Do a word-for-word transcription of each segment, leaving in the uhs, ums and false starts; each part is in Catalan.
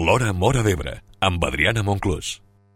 L'Hora Móra d'Ebre, amb Adriana Monclús.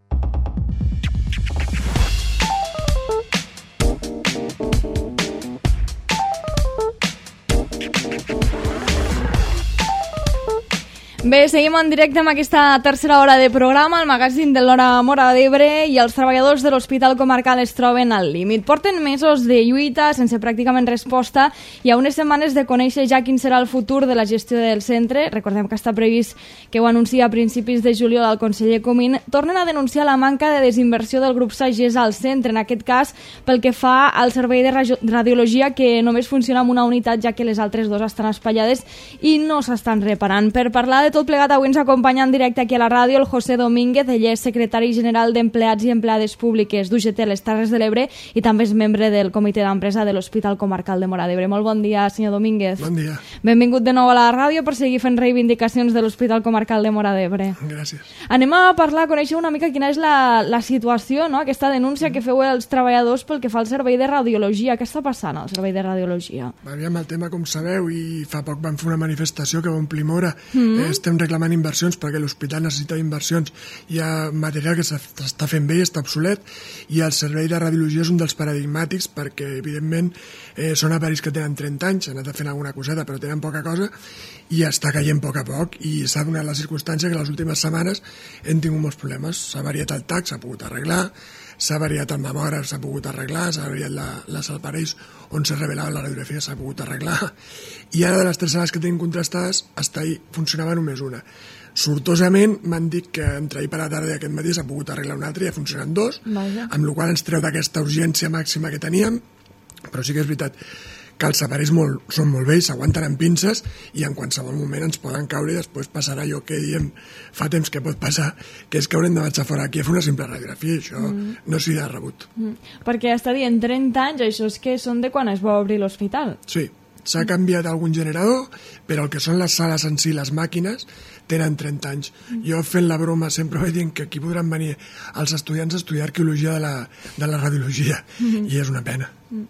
Bé, seguim en directe amb aquesta tercera hora de programa, el magazín de l'Hora Móra d'Ebre, i els treballadors de l'Hospital Comarcal es troben al límit. Porten mesos de lluita sense pràcticament resposta i a unes setmanes de conèixer ja quin serà el futur de la gestió del centre. Recordem que està previst que ho anuncia a principis de juliol el conseller Comín. Tornen a denunciar la manca de desinversió del grup Sagés al centre, en aquest cas pel que fa al servei de radiologia, que només funciona amb una unitat, ja que les altres dues estan espatllades i no s'estan reparant. Per parlar de tot plegat, avui ens acompanya en directe aquí a la ràdio el José Domínguez. Ell és secretari general d'Empleats i Empleades Públiques d'U G T les Terres de l'Ebre i també és membre del comitè d'empresa de l'Hospital Comarcal de Móra d'Ebre. Molt bon dia, senyor Domínguez. Bon dia. Benvingut de nou a la ràdio per seguir fent reivindicacions de l'Hospital Comarcal de Móra d'Ebre. Gràcies. Anem a parlar, a conèixer una mica quina és la, la situació, no? Aquesta denúncia que feu els treballadors pel que fa al servei de radiologia. Què està passant al servei de radiologia? Aviam, el tema, com sabeu, i fa poc vam fer una manifestació que va omplir Móra. Mm. Eh, estem reclamant inversions perquè l'hospital necessita inversions. Hi ha material que s'està fent bé i està obsolet, i el servei de radiologia és un dels paradigmàtics perquè, evidentment, eh, són aparells que tenen trenta anys, han anat fent alguna coseta, però tenen poca cosa, i està caient a poc a poc, i s'ha donat la circumstància que les últimes setmanes hem tingut molts problemes. S'ha variat el tac, s'ha pogut arreglar, s'ha variat el mamògraf, s'ha pogut arreglar, s'ha variat la, les aparells on s'ha revelat la radiografia, s'ha pogut arreglar, i ara de les tres sales que tenim contrastades, hasta ahir funcionava només una. Sortosament m'han dit que entre ahir per la tarda i aquest matí s'ha pogut arreglar una altra i ja funcionen dos, Vaja. amb la qual ens treu d'aquesta urgència màxima que teníem, però sí que és veritat que els aparells molt, són molt vells, s'aguanten amb pinces i en qualsevol moment ens poden caure i després passarà allò que diem fa temps que pot passar, que és que haurem de marxar fora aquí a fer una simple radiografia, i això mm. no s'hi ha rebut. Mm. Perquè està dient trenta anys, això és que són de quan es va obrir l'hospital. Sí, s'ha canviat algun generador, però el que són les sales en si, les màquines, tenen trenta anys. Jo, fent la broma, sempre vaig dir que aquí podran venir els estudiants a estudiar arqueologia de la, de la radiologia, mm-hmm. i és una pena.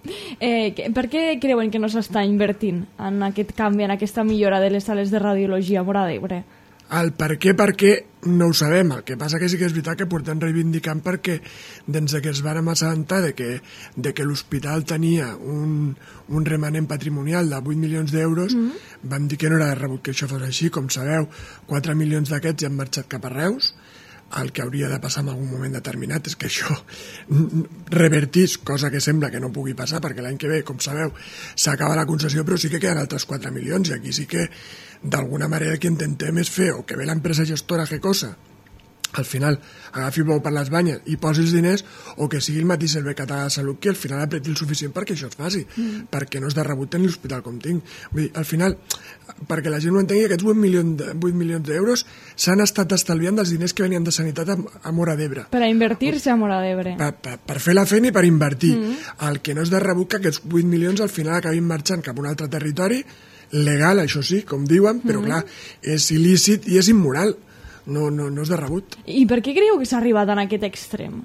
Eh, per què creuen que no s'està invertint en aquest canvi, en aquesta millora de les sales de radiologia a Móra d'Ebre? El per què, per què, no ho sabem. El que passa que sí que és veritat que portem reivindicant perquè des que es vàrem assabentar de que, de que l'hospital tenia un, un remanent patrimonial de vuit milions d'euros, mm. vam dir que no era de rebut que això fos així. Com sabeu, quatre milions d'aquests ja han marxat cap a Reus. El que hauria de passar en algun moment determinat és que això revertís, cosa que sembla que no pugui passar, perquè l'any que ve, com sabeu, s'acaba la concessió, però sí que queden altres quatre milions, i aquí sí que d'alguna manera el que intentem és fer o que ve l'empresa gestora que cosa, al final agafi bou per les banyes i posi els diners, o que sigui el mateix Servei Català de Salut que al final apreti el suficient perquè això es faci, mm. perquè no és de rebut tenir l'hospital com tinc. Vull dir, al final, perquè la gent ho entengui, aquests vuit milions d'euros s'han estat estalviant dels diners que venien de sanitat a, a Móra d'Ebre. Per a invertir-se a Móra d'Ebre. Per, per, per fer la feina i per invertir. Mm. El que no és de rebut que aquests vuit milions al final acabin marxant cap a un altre territori, legal, això sí, com diuen, però mm. clar, és il·lícit i és immoral. No, no, no és de rebut. I per què creieu que s'ha arribat en aquest extrem?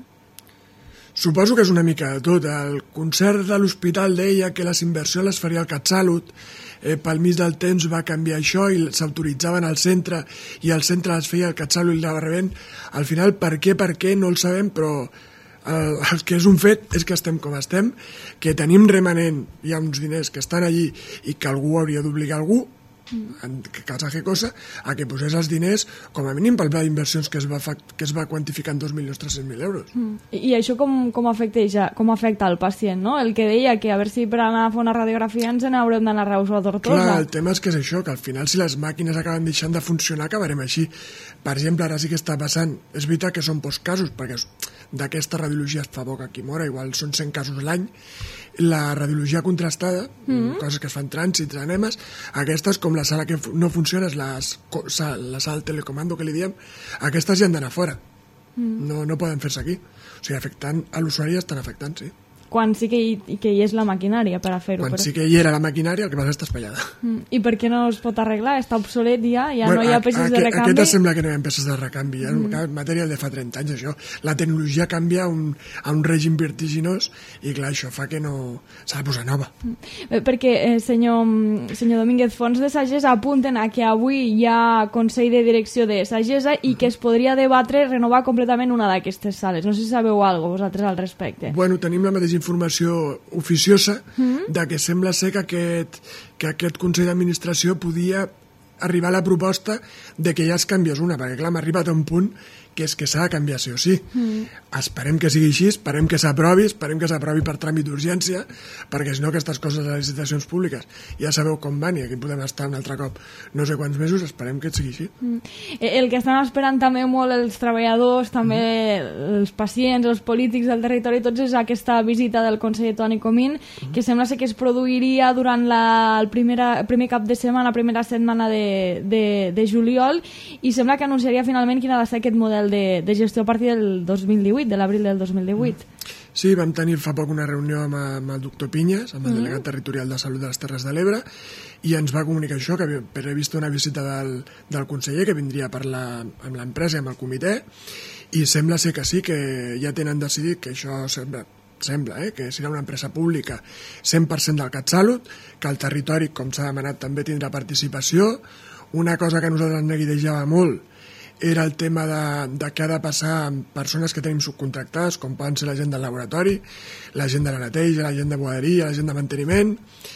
Suposo que és una mica de tot. El concert de l'hospital deia que les inversions les faria el CatSalut, eh, pel mig del temps va canviar això i s'autoritzaven al centre i el centre les feia el CatSalut i la rebent. Al final, per què, per què, no el sabem, però el, el que és un fet és que estem com estem, que tenim remanent, hi ha uns diners que estan allí i que algú hauria d'obligar algú, que cal saber cosa, a que posés els diners com a mínim pel pla d'inversions que es va, fa, que es va quantificar en dos milions tres-cents mil euros. Mm. I això com, com, afecta, com afecta al pacient, no? El que deia que a veure si per anar a fer una radiografia ens n'haurem d'anar a Reus o a Tortosa. Clar, el tema és que és això, que al final si les màquines acaben deixant de funcionar acabarem així. Per exemple, ara sí que està passant, és veritat que són pocs casos, perquè d'aquesta radiologia es fa poc aquí a Móra, igual són cent casos l'any. La radiologia contrastada, mm-hmm. coses que es fan trànsits, anemes, aquestes, com la sala que no funciona, és la, la sala telecomando que li diem, aquestes ja han d'anar fora. Mm. No, no poden fer-se aquí. O sigui, afectant a l'usuari estan afectant, sí. quan sí que hi, que hi és la maquinària per a fer-ho. Quan però... sí que hi era la maquinària, el que passa està espaiada. Mm. I per què no es pot arreglar? Està obsolet ja? Ja bueno, no hi ha peces a, de recanvi? Aquest sembla que no hi ha peces de recanvi. Hi ha mm. material de fa trenta anys, això. La tecnologia canvia a un, a un règim vertiginós i, clar, això fa que no... s'ha de posar nova. Mm. Perquè, eh, senyor, senyor Domínguez, fons de Sagesa apunten a que avui hi ha Consell de Direcció de Sagesa i que es podria debatre renovar completament una d'aquestes sales. No sé si sabeu alguna cosa vosaltres al respecte. Bueno, tenim la mateixa informació oficiosa mm. de que sembla ser que aquest, que aquest Consell d'Administració podia arribar a la proposta de que ja es canviés una, perquè clar, m'ha arribat a un punt que és que s'ha de canviar sí o sí. Mm. Esperem que sigui així, esperem que s'aprovi, esperem que s'aprovi per tràmit d'urgència, perquè si no aquestes coses de les licitacions públiques ja sabeu com van i aquí podem estar un altre cop no sé quants mesos, esperem que sigui així. Mm. El que estan esperant també molt els treballadors, també mm. els pacients, els polítics del territori, tots és aquesta visita del conseller Toni Comín, mm. que sembla ser que es produiria durant la, el, primera, el primer cap de setmana, la primera setmana de, de, de juliol, i sembla que anunciaria finalment quin ha de ser aquest model De, de gestió a partir del dos mil divuit, de l'abril del dos mil divuit. Sí, vam tenir fa poc una reunió amb, amb el doctor Pinyes, amb el mm. delegat territorial de Salut de les Terres de l'Ebre, i ens va comunicar això, que havia previst una visita del, del conseller, que vindria a parlar amb l'empresa i amb el comitè, i sembla ser que sí, que ja tenen decidit que això sembla, sembla eh, que serà una empresa pública cent per cent del CatSalut, que el territori, com s'ha demanat, també tindrà participació. Una cosa que a nosaltres ens neguitejava molt era el tema de, de què ha de passar amb persones que tenim subcontractades, com poden ser la gent del laboratori, la gent de la neteja, la gent de bugaderia, la gent de manteniment,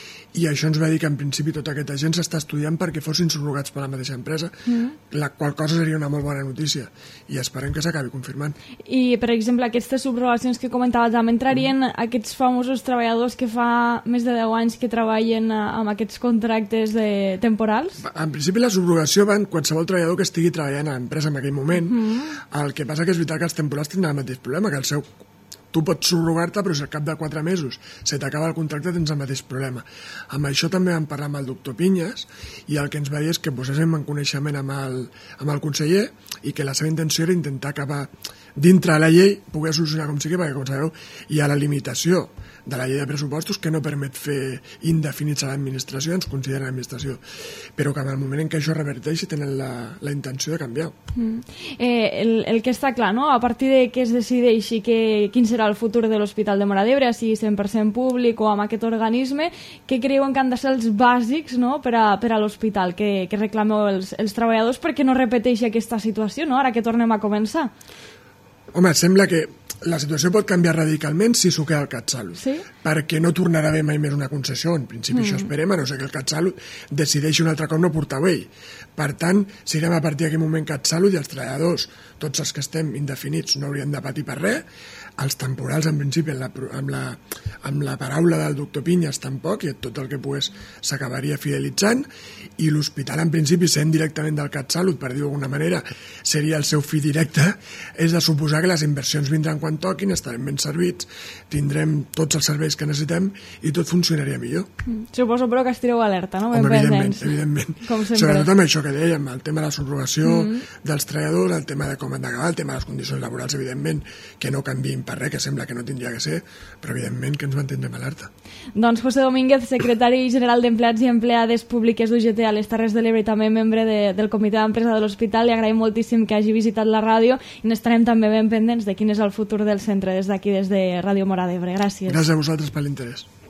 i això ens va dir que en principi tota aquesta gent s'està estudiant perquè fossin subrogats per la mateixa empresa, mm. la qual cosa seria una molt bona notícia, i esperem que s'acabi confirmant. I, per exemple, aquestes subrogacions que comentaves, també entrarien mm. aquests famosos treballadors que fa més de deu anys que treballen amb aquests contractes de temporals? En principi la subrogació va en qualsevol treballador que estigui treballant a l'empresa en aquell moment. Mm. El que passa que és veritat que els temporals tindran el mateix problema, que el seu tu pots subrogar-te, però si al cap de quatre mesos se t'acaba el contracte tens el mateix problema. Amb això també vam parlar amb el doctor Pinyes i el que ens va dir és que poséssim en coneixement amb el, amb el conseller i que la seva intenció era intentar acabar dintre de la llei, poder solucionar com sigui, perquè com sabeu hi ha la limitació de la llei de pressupostos que no permet fer indefinits a l'administració, ens consideren administració, però que en el moment en què això reverteixi tenen la, la intenció de canviar. Mm. Eh, el, el que està clar, no? A partir de que es decideixi que, quin serà el futur de l'Hospital de Móra d'Ebre, si cent per cent públic o amb aquest organisme, què creuen que han de ser els bàsics, no? per, a, per a l'hospital, que, que reclameu els, els treballadors perquè no repeteixi aquesta situació, no? Ara que tornem a començar. Home, sembla que la situació pot canviar radicalment si s'ho queda el CatSalut, sí? Perquè no tornarà a haver mai més una concessió, en principi mm. això esperem, a no ser que el CatSalut decideixi un altre cop no portar-ho ell. Per tant, siguem a partir d'aquest moment CatSalut i els treballadors, tots els que estem indefinits, no haurien de patir per res, els temporals en principi amb la, amb la, amb la paraula del doctor Pinyes tampoc, i tot el que pogués s'acabaria fidelitzant, i l'hospital en principi sent directament del CatSalut, per dir-ho d'alguna manera, seria el seu fi directe, és de suposar que les inversions vindran quan toquin, estarem ben servits, tindrem tots els serveis que necessitem i tot funcionaria millor. Mm. Suposo però que estireu alerta, no? Home, evidentment, evidentment. Sobretot amb això que dèiem, el tema de la subrogació mm. dels treballadors, el tema de com han d'acabar, el tema de les condicions laborals, evidentment, que no canviïn per res, que sembla que no tindria que ser, però evidentment que ens mantindrem alerta. Doncs José Domínguez, secretari general d'Empleats i Empleades Públiques d'U G T a les Terres de l'Ebre i també membre de, del comitè d'empresa de l'hospital, li agraïm moltíssim que hagi visitat la ràdio i n'estarem també ben pendents de quin és el futur del centre des d'aquí, des de Ràdio Móra d'Ebre. Gràcies. Gràcies a vosaltres per l'interès.